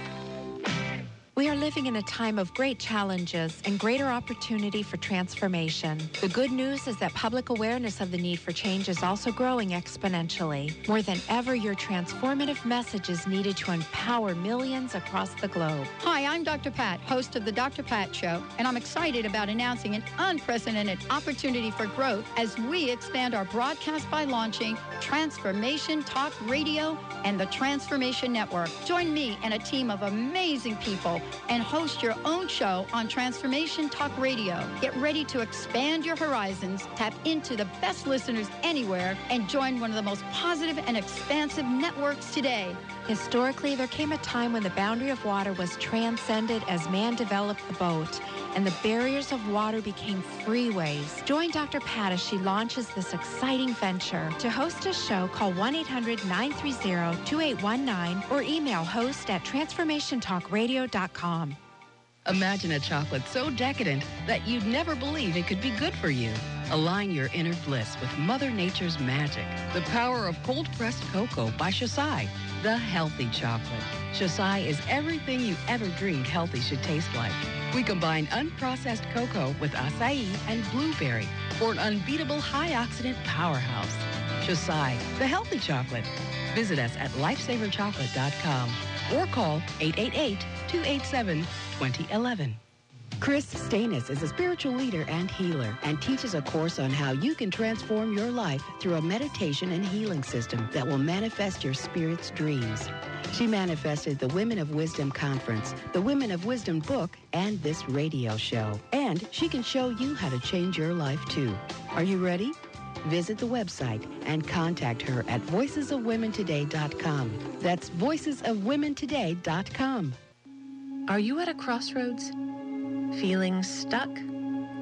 We are living in a time of great challenges and greater opportunity for transformation. The good news is that public awareness of the need for change is also growing exponentially. More than ever, your transformative message is needed to empower millions across the globe. Hi, I'm Doctor Pat, host of The Doctor Pat Show, and I'm excited about announcing an unprecedented opportunity for growth as we expand our broadcast by launching Transformation Talk Radio and the Transformation Network. Join me and a team of amazing people and host your own show on Transformation Talk Radio. Get ready to expand your horizons, tap into the best listeners anywhere, and join one of the most positive and expansive networks today. Historically, there came a time when the boundary of water was transcended as man developed the boat, and the barriers of water became freeways. Join Doctor Pat as she launches this exciting venture. To host a show, call one eight hundred nine three zero two eight one nine or email host at transformation talk radio dot com. Imagine a chocolate so decadent that you'd never believe it could be good for you. Align your inner bliss with Mother Nature's magic. The power of cold-pressed cocoa by Shasai, the healthy chocolate. Shasai is everything you ever dreamed healthy should taste like. We combine unprocessed cocoa with acai and blueberry for an unbeatable high-oxidant powerhouse. Shasai, the healthy chocolate. Visit us at lifesaver chocolate dot com or call eight eight eight, two eight seven, two zero one one. Chris Stanis is a spiritual leader and healer and teaches a course on how you can transform your life through a meditation and healing system that will manifest your spirit's dreams. She manifested the Women of Wisdom Conference, the Women of Wisdom book, and this radio show. And she can show you how to change your life, too. Are you ready? Visit the website and contact her at voices of women today dot com. That's voices of women today dot com. Are you at a crossroads? Feeling stuck?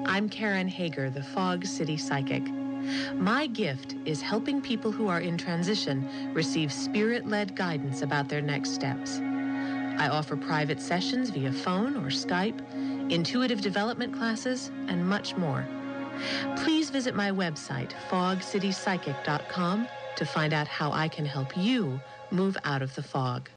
I'm Karen Hager, the Fog City Psychic. My gift is helping people who are in transition receive spirit-led guidance about their next steps. I offer private sessions via phone or Skype, intuitive development classes, and much more. Please visit my website, fog city psychic dot com, to find out how I can help you move out of the fog.